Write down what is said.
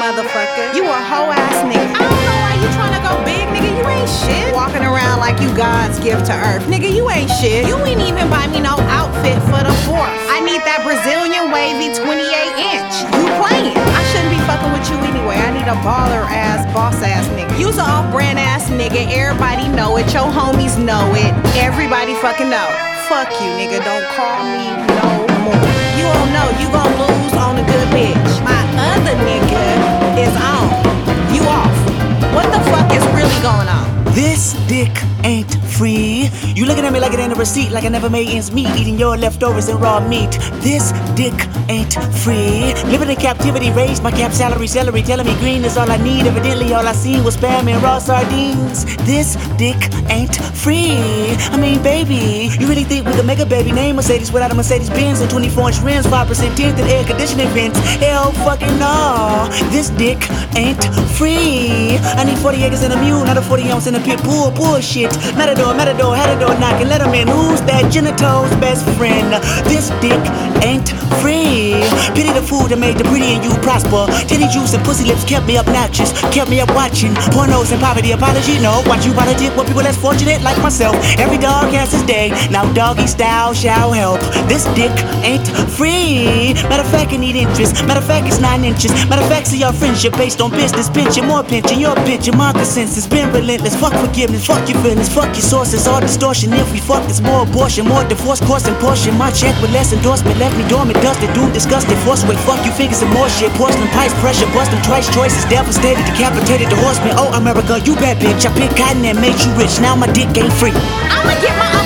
motherfucker. You a hoe ass nigga. I don't know why you tryna go big, nigga. You ain't shit. Walking around like you God's gift to earth. Nigga, you ain't shit. You ain't even buy me no outfit for the 4th. I need that Brazilian wavy 28-inch. You playing. I shouldn't be fucking with you anyway. I need a baller ass, boss ass nigga. You's an off-brand ass nigga. Everybody know it. Your homies know it. Everybody fucking know. Fuck you, nigga. Don't call me no more. You don't know. You gon' lose on a good bitch. My other nigga is on. You off. What the fuck is really going on? This dick ain't free. You looking at me like it ain't a receipt, like I never made ends meet, eating your leftovers and raw meat. This dick ain't free. Living in captivity, raised my cap salary, celery, telling me green is all I need. Evidently all I seen was spam and raw sardines. This dick ain't free. I mean, baby, you really think we could make a baby name Mercedes without a Mercedes Benz and 24-inch rims, 5% tint and air conditioning vents? Hell fucking no. This dick ain't free. I need 40 acres and a mule, not a 40 ounce in a pit bull. Bullshit. Matador, had a door knocking, let him in. Who's that genitals best friend? This dick ain't free. Pity the food that made the pretty and you prosper. Titty juice and pussy lips kept me obnoxious, kept me up watching pornos and poverty. Apology, no. Watch you politic with people less fortunate like myself. Every dog has his day. Now doggy style shall help. This dick ain't free. Matter of fact, I need interest. Matter of fact, it's 9 inches. Matter of fact, see your friendship based on business. Pinching, more pinching, your pinching, my consensus. Been relentless. Fuck forgiveness, fuck your feelings, fuck your sources. All distortion. If we fuck, there's more abortion, more divorce, course and portion. My check with less endorsement left me dormant, dusted, doomed, disgusted. Force weight, fuck you fingers and more shit. Porcelain pipes, pressure, bust them twice. Choices devastated, decapitated the horseman. Oh, America, you bad bitch. I picked cotton and made you rich. Now my dick ain't free. I'ma get my own